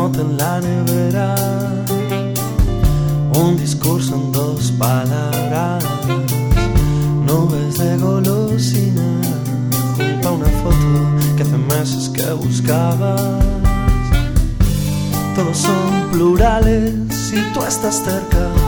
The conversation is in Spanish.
nota en la nevera, un discurso en 2 palabras, nubes de golosina junto a una foto que hace meses que buscabas. Todos son plurales y tú estás cerca.